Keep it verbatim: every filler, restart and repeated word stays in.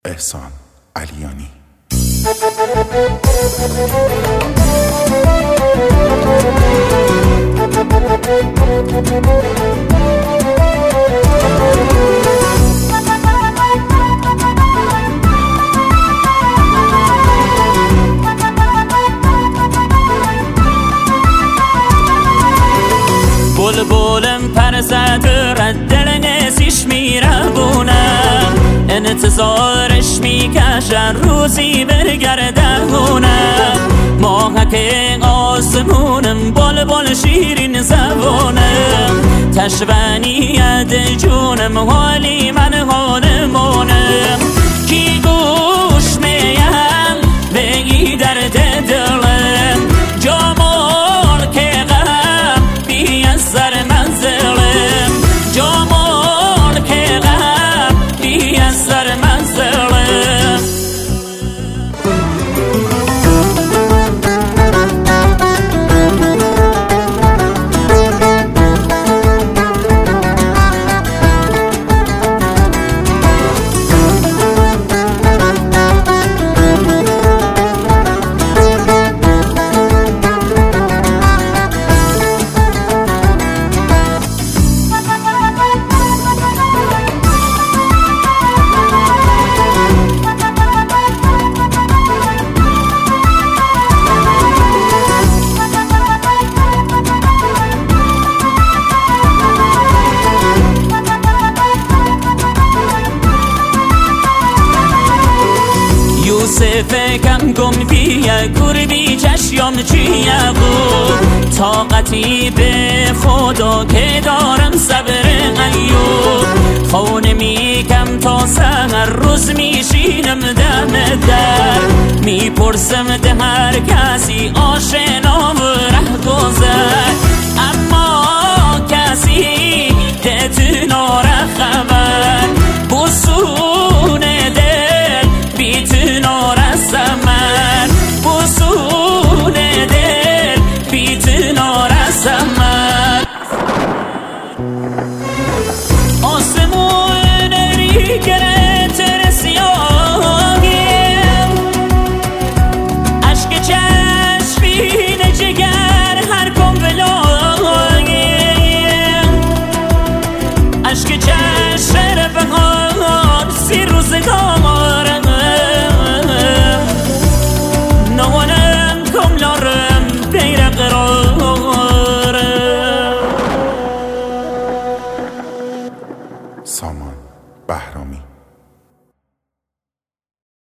احسان علیانی. بلبلم پر زده رد دل نسیش میربونم، انتظارش میکشن روزی برگردونم. ماهک آسمونم بلبل شیرین زبونم، تشبنیت جونم حالی من حالمونم. کی گوش میم بگی درد دلم، جمال که غم بی اثر منزلم، جمال که غم بی اثر منزلم. فکم گم بیه کردی چشیام چیه بود، طاقتی به خدا که دارم صبر ایوب. خونه میکم تا سهر روز میشینم دم در، میپرسم ده هر کسی عاشق